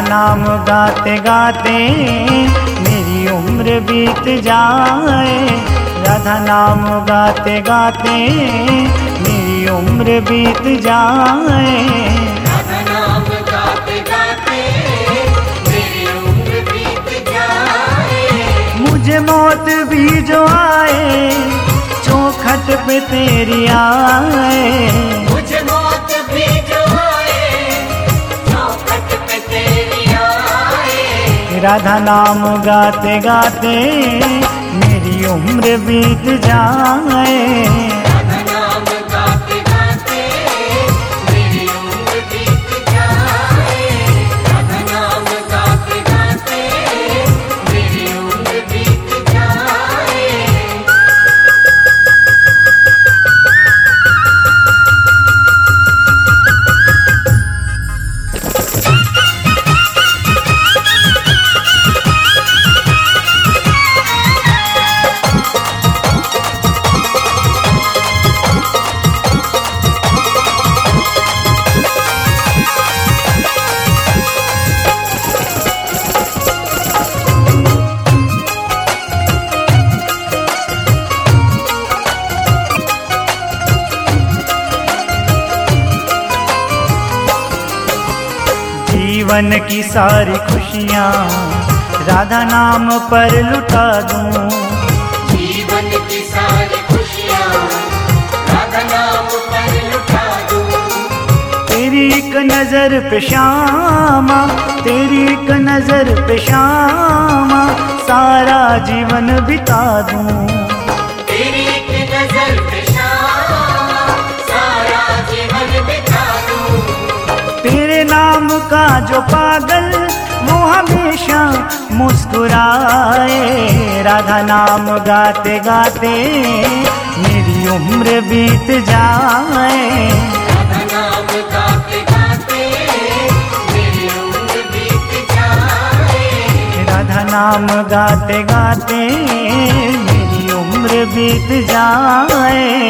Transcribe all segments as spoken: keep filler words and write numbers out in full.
नाम गाते गाते मेरी उम्र बीत जाए। राधा नाम गाते गाते मेरी उम्र बीत जाए। राधा नाम गाते गाते मेरी उम्र बीत जाए। मुझे मौत भी जो आए चौखट पे तेरी आए। मुझे मौत भी जो आए चौखट पे तेरी आए। राधा नाम गाते गाते मेरी उम्र बीत जाए। राधा नाम गाते गाते मेरी उम्र बीत जाए। राधा नाम गाते गाते मेरी उम्र बीत जाए। जीवन की सारी खुशियाँ राधा नाम पर लुटा दूं। जीवन की सारी खुशियाँ राधा नाम पर लुटा दूं। तेरी एक नजर पे श्यामा, तेरी एक नजर पे श्यामा सारा जीवन बिता दूं। तेरी एक नजर पे श्यामा सारा जीवन बिता दूं। तेरे नाम का जो पागल वो हमेशा मुस्कुराए। राधा नाम गाते गाते मेरी उम्र बीत जाए। राधा नाम गाते गाते मेरी उम्र बीत जाए। राधा नाम गाते गाते मेरी उम्र बीत जाए।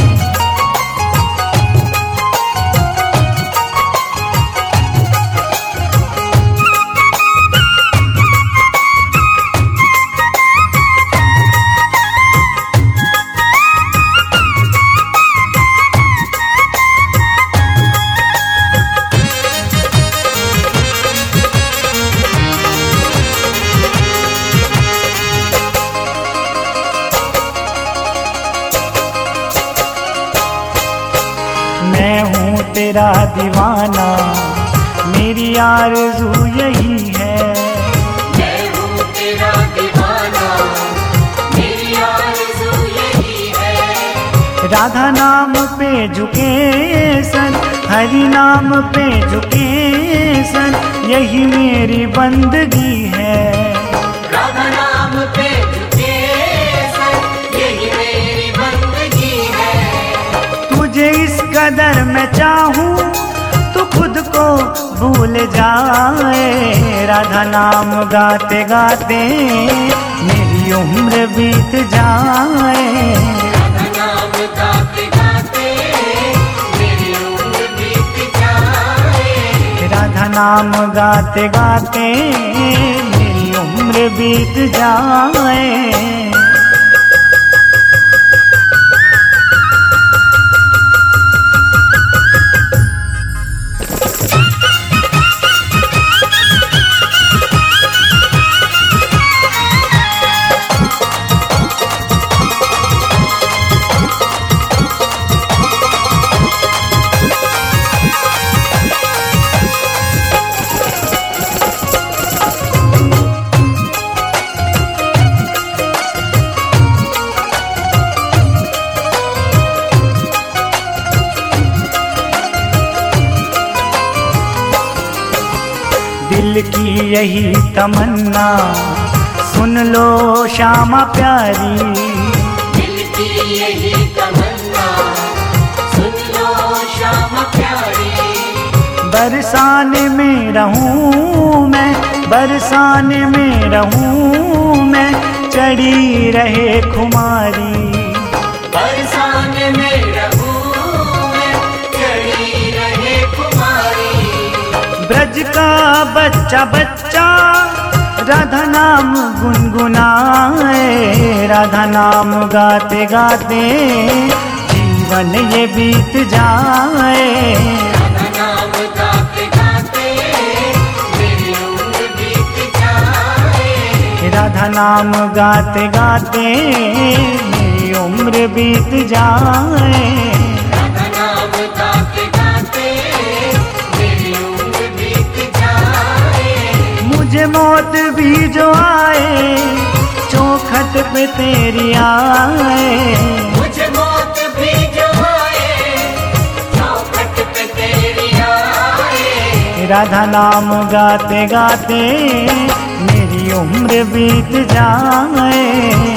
मैं हूँ तेरा दीवाना, मेरी आरज़ू यही है। मैं हूँ तेरा दीवाना, मेरी आरज़ू यही है। राधा नाम पे झुके सर, हरि नाम पे झुके सर, यही मेरी बंदगी है। राधा नाम पे झुके सर, यही मेरी बंदगी है। तुझे इस कदर मैं चाहूँ तू खुद को भूल जाए। राधा नाम गाते गाते मेरी उम्र बीत जाए। राधा नाम गाते गाते मेरी उम्र बीत जाए। राधा नाम गाते गाते मेरी उम्र बीत जाए। दिल की यही तमन्ना सुन लो श्यामा प्यारी। दिल की यही तमन्ना सुन लो श्यामा प्यारी। बरसाने में रहूं मैं, बरसाने में रहूं मैं, चढ़ी रहे खुमारी। बरसाने में रहूं मैं, चढ़ी रहे खुमारी। ब्रज ब्रज का बच्चा बच्चा राधा नाम गुनगुनाए, राधा नाम गाते गाते जीवन ये बीत जाए। राधा नाम गाते गाते मेरी उम्र बीत जाए। राधा नाम गाते गाते मेरी उम्र बीत जाए। राधा नाम गाते गाते मेरी उम्र बीत जाए। मुझे मौत भी जो आए चौखट पे तेरी आए। मुझे मौत भी जो आए चौखट पे तेरी आए। राधा नाम गाते गाते मेरी उम्र बीत जाए।